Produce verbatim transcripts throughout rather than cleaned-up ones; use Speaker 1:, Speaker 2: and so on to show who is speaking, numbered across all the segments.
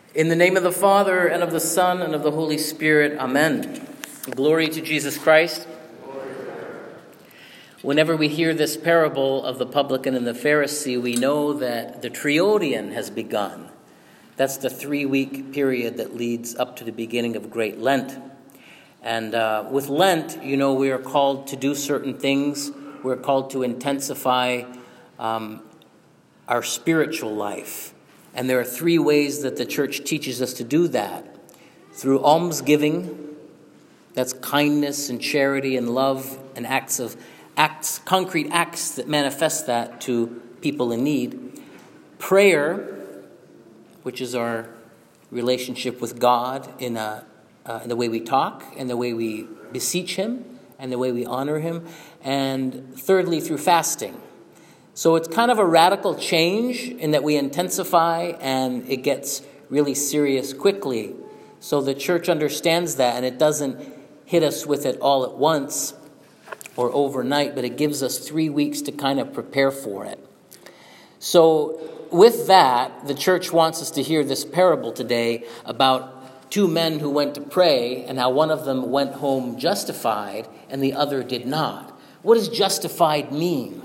Speaker 1: In the name of the Father, and of the Son, and of the Holy Spirit, amen. Glory to Jesus Christ. Whenever we hear this parable of the publican and the Pharisee, we know that the Triodion has begun. That's the three-week period that leads up to the beginning of Great Lent. And uh, with Lent, you know, we are called to do certain things. We're called to intensify um, our spiritual life. And there are three ways that the church teaches us to do that. Through almsgiving, that's kindness and charity and love and acts of acts, concrete acts that manifest that to people in need. Prayer, which is our relationship with God in, a, uh, in the way we talk, and the way we beseech Him, and the way we honor Him. And thirdly, through fasting. So it's kind of a radical change in that we intensify and it gets really serious quickly. So the church understands that, and it doesn't hit us with it all at once or overnight, but it gives us three weeks to kind of prepare for it. So with that, the church wants us to hear this parable today about two men who went to pray and how one of them went home justified and the other did not. What does justified mean?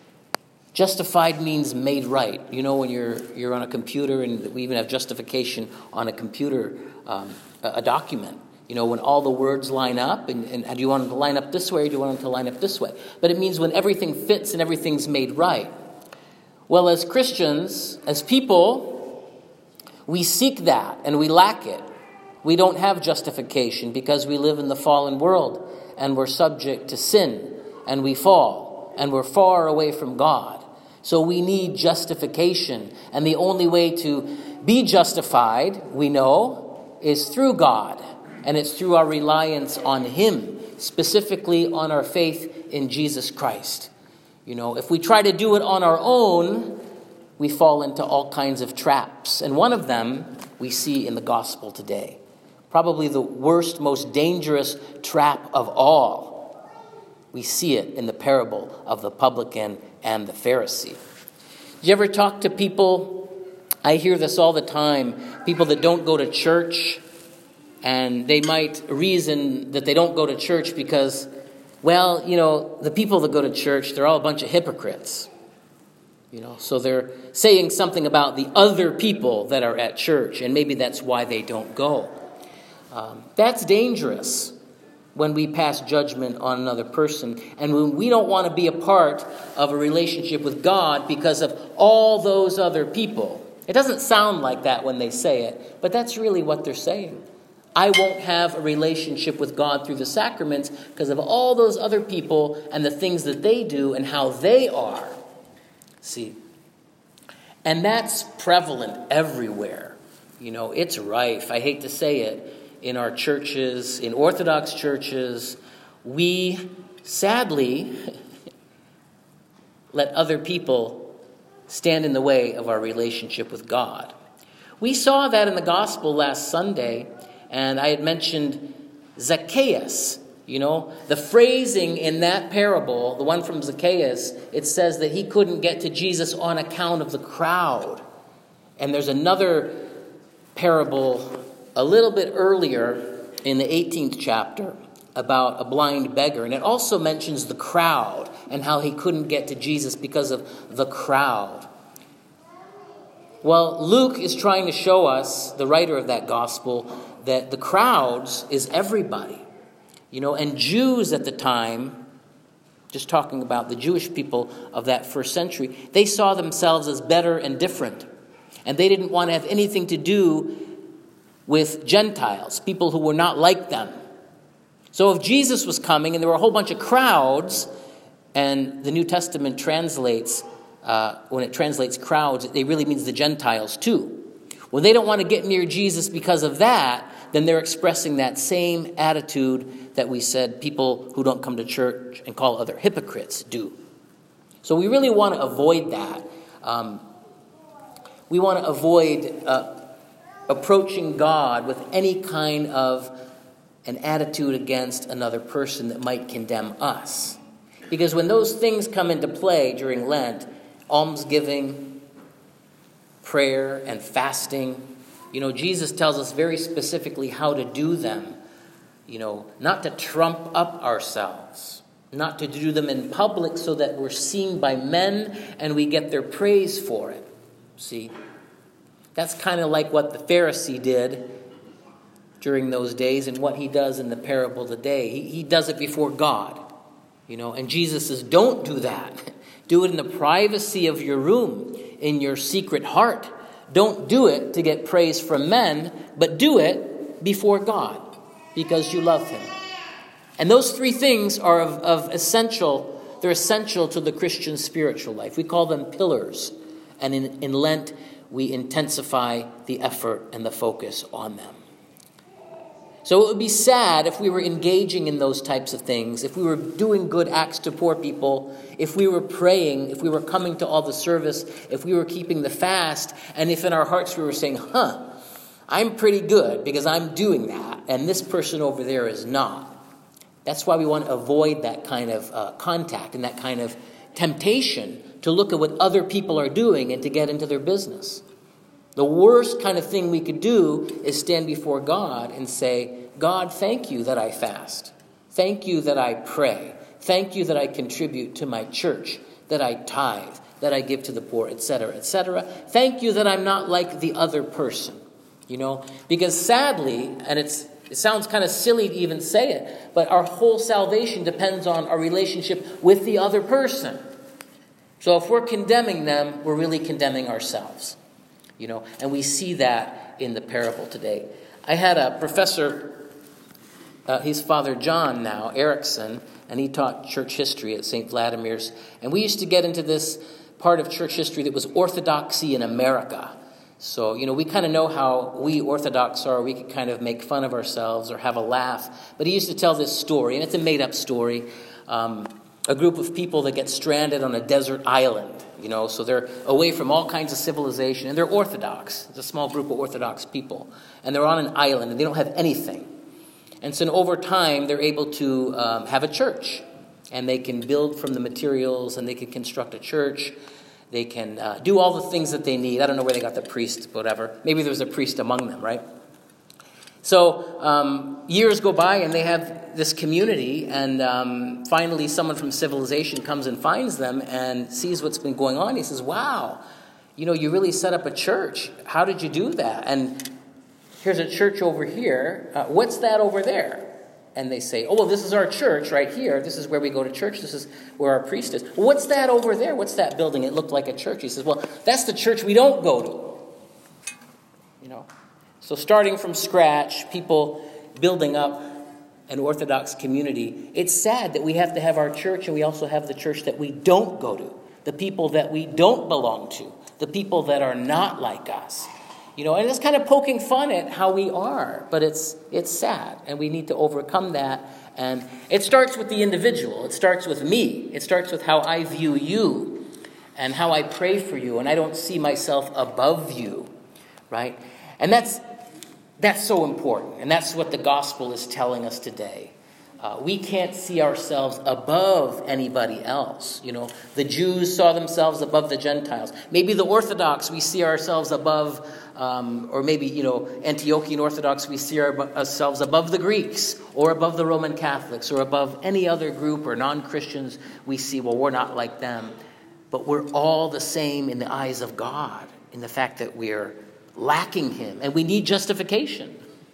Speaker 1: Justified means made right. You know, when you're you're on a computer, and we even have justification on a computer, um, a, a document. You know, when all the words line up, and, and do you want them to line up this way, or do you want them to line up this way? But it means when everything fits and everything's made right. Well, as Christians, as people, we seek that, and we lack it. We don't have justification because we live in the fallen world, and we're subject to sin, and we fall, and we're far away from God. So we need justification. And the only way to be justified, we know, is through God. And it's through our reliance on Him, specifically on our faith in Jesus Christ. You know, if we try to do it on our own, we fall into all kinds of traps. And one of them we see in the gospel today. Probably the worst, most dangerous trap of all. We see it in the parable of the publican and the Pharisee. Do you ever talk to people? I hear this all the time. People that don't go to church, and they might reason that they don't go to church because, well, you know, the people that go to church, they're all a bunch of hypocrites. You know, so they're saying something about the other people that are at church, and maybe that's why they don't go. Um, that's dangerous. When we pass judgment on another person, and when we don't want to be a part of a relationship with God because of all those other people. It doesn't sound like that when they say it, but that's really what they're saying. I won't have a relationship with God through the sacraments because of all those other people and the things that they do and how they are. See? And that's prevalent everywhere. You know, it's rife. I hate to say it. In our churches, in Orthodox churches, we sadly let other people stand in the way of our relationship with God. We saw that in the gospel last Sunday, and I had mentioned Zacchaeus. You know, the phrasing in that parable, the one from Zacchaeus, it says that he couldn't get to Jesus on account of the crowd. And there's another parable a little bit earlier in the eighteenth chapter about a blind beggar. And it also mentions the crowd and how he couldn't get to Jesus because of the crowd. Well, Luke is trying to show us, the writer of that gospel, that the crowds is everybody. You know, and Jews at the time, just talking about the Jewish people of that first century, they saw themselves as better and different. And they didn't want to have anything to do with Gentiles, people who were not like them. So if Jesus was coming and there were a whole bunch of crowds, and the New Testament translates, uh, when it translates crowds, it really means the Gentiles too. When they don't want to get near Jesus because of that, then they're expressing that same attitude that we said people who don't come to church and call other hypocrites do. So we really want to avoid that. Um, we want to avoid Uh, approaching God with any kind of an attitude against another person that might condemn us. Because when those things come into play during Lent, almsgiving, prayer, and fasting, You know, Jesus tells us very specifically how to do them. You know, not to trump up ourselves, not to do them in public so that we're seen by men and we get their praise for it. See, that's kind of like what the Pharisee did during those days and what he does in the parable today. He, he does it before God, you know, and Jesus says, don't do that. Do it in the privacy of your room, in your secret heart. Don't do it to get praise from men, but do it before God because you love him. And those three things are of, of essential, they're essential to the Christian spiritual life. We call them pillars. And in, in Lent, we intensify the effort and the focus on them. So it would be sad if we were engaging in those types of things, if we were doing good acts to poor people, if we were praying, if we were coming to all the service, if we were keeping the fast, and if in our hearts we were saying, huh, I'm pretty good because I'm doing that, and this person over there is not. That's why we want to avoid that kind of uh, contact and that kind of temptation to look at what other people are doing and to get into their business. The worst kind of thing we could do is stand before God and say, God, thank you that I fast. Thank you that I pray. Thank you that I contribute to my church, that I tithe, that I give to the poor, et cetera, et cetera. Thank you that I'm not like the other person, you know, because sadly, and it's it sounds kind of silly to even say it, but our whole salvation depends on our relationship with the other person. So if we're condemning them, we're really condemning ourselves. You know, and we see that in the parable today. I had a professor, uh, he's Father John now, Erickson, and he taught church history at Saint Vladimir's. And we used to get into this part of church history that was orthodoxy in America. So, you know, we kind of know how we Orthodox are. We could kind of make fun of ourselves or have a laugh. But he used to tell this story, and it's a made-up story. Um, a group of people that get stranded on a desert island. You know, so they're away from all kinds of civilization, and they're Orthodox. It's a small group of Orthodox people. And they're on an island, and they don't have anything. And so over time, they're able to um, have a church. And they can build from the materials, and they can construct a church. They can uh, do all the things that they need. I don't know where they got the priest, whatever. Maybe there was a priest among them, right? So um, years go by, and they have this community, and um, finally someone from civilization comes and finds them and sees what's been going on. He says, wow, you know, you really set up a church. How did you do that? And here's a church over here. Uh, what's that over there? And they say, oh, well, this is our church right here. This is where we go to church. This is where our priest is. Well, what's that over there? What's that building? It looked like a church. He says, well, that's the church we don't go to. You know. So starting from scratch, people building up an Orthodox community. It's sad that we have to have our church and we also have the church that we don't go to. The people that we don't belong to. The people that are not like us. You know, and it's kind of poking fun at how we are. But it's it's sad. And we need to overcome that. And it starts with the individual. It starts with me. It starts with how I view you. And how I pray for you. And I don't see myself above you. Right? And that's That's so important, and that's what the gospel is telling us today. Uh, we can't see ourselves above anybody else. You know, the Jews saw themselves above the Gentiles. Maybe the Orthodox, we see ourselves above, um, or maybe, you know, Antiochian Orthodox, we see our, ourselves above the Greeks, or above the Roman Catholics, or above any other group or non-Christians. We see, well, we're not like them. But we're all the same in the eyes of God, in the fact that we're lacking him, and we need justification.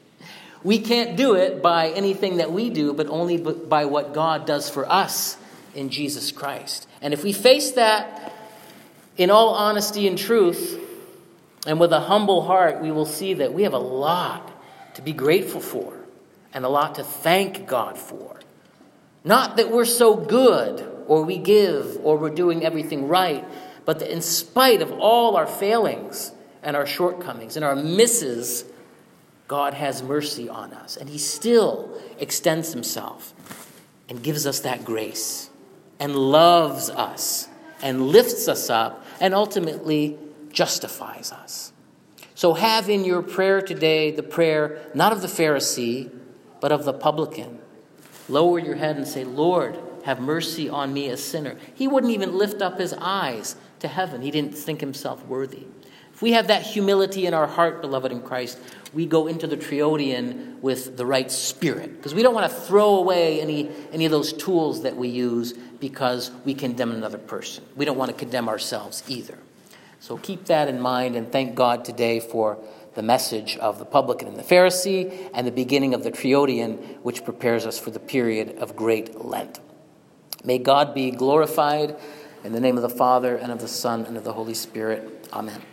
Speaker 1: We can't do it by anything that we do, but only by what God does for us in Jesus Christ. And if we face that in all honesty and truth, and with a humble heart, we will see that we have a lot to be grateful for, and a lot to thank God for. Not that we're so good, or we give, or we're doing everything right, but that in spite of all our failings, and our shortcomings and our misses, God has mercy on us. And he still extends himself and gives us that grace and loves us and lifts us up and ultimately justifies us. So have in your prayer today the prayer not of the Pharisee, but of the publican. Lower your head and say, Lord, have mercy on me, a sinner. He wouldn't even lift up his eyes to heaven. He didn't think himself worthy. If we have that humility in our heart, beloved in Christ, we go into the Triodian with the right spirit. Because we don't want to throw away any, any of those tools that we use because we condemn another person. We don't want to condemn ourselves either. So keep that in mind, and thank God today for the message of the publican and the Pharisee and the beginning of the Triodian, which prepares us for the period of Great Lent. May God be glorified in the name of the Father, and of the Son, and of the Holy Spirit. Amen.